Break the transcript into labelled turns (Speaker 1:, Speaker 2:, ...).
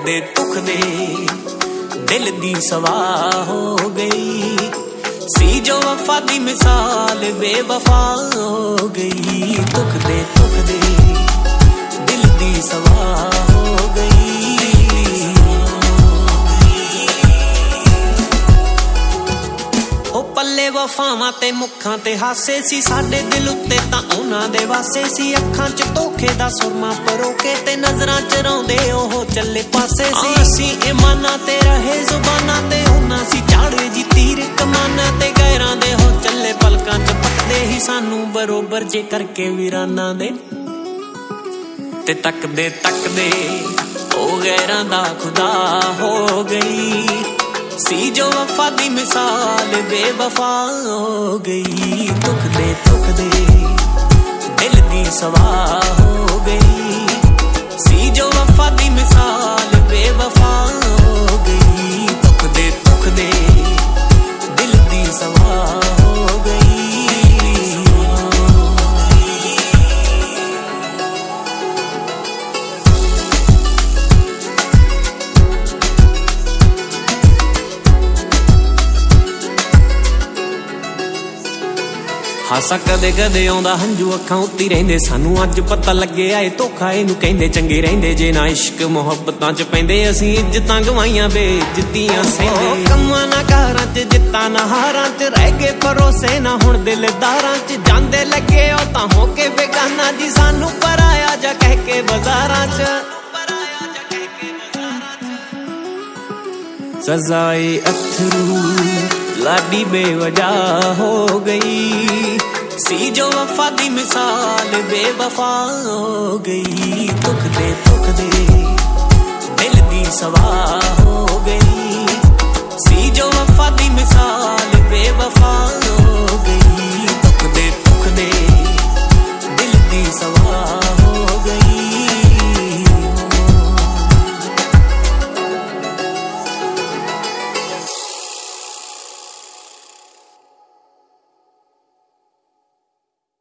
Speaker 1: दे दुख दे दिल दी सवा हो गई सी जो वफा दी मिसाल बेवफा हो गई दुख दे दिल दी सवा हो गई पल्ले वफावां ते मुखां ते हासे सी साडे दिल उत्ते तां उन्हां दे वासे सी अखां च धोखे दा सुरमा परोके ते नजरां च रौंदे ओह चले पासे सी असीं ईमानां ते रहे जुबानां ते उन्हां सी झाड़े जी तीर कमानां ते गैरां दे हो चले पलकां च पकदे ही सानू बरोबर जे करके वीरानां दे ते तकदे ओ गैरां दा खुदा हो गई सी जो वफा दी मिसाल बेवफा हो गई दुख दे दिल दी सवा हो गई सी जो वफा दी मिसाल बेवफा हो गई दुख दे दिल दी सवा हो गई हासा कदे कदे आउंदा हंझू अखां उत्ती रहिंदे सानू अज पता लगे आए धोखा इनू कहिंदे चंगे रहिंदे जे ना इश्क मुहब्बतां च पैंदे असीं इज्जतां गवाईयां बेइज्जतियां सहिंदे कम्मां ना कारां च जित्तां ना हारां च रह गए भरोसे ना हुण दिलदारां च जांदे लगे ओ तां हो के बेगाना जी सानू पराया जा कह के बाजारां च सजाए अथरू लाडी बेवजह हो गई सी जो वफा दी मिसाल बेवफा हो गई दुख दे दिल दी सवा हो गई सी जो वफा दी मिसाल बेवफा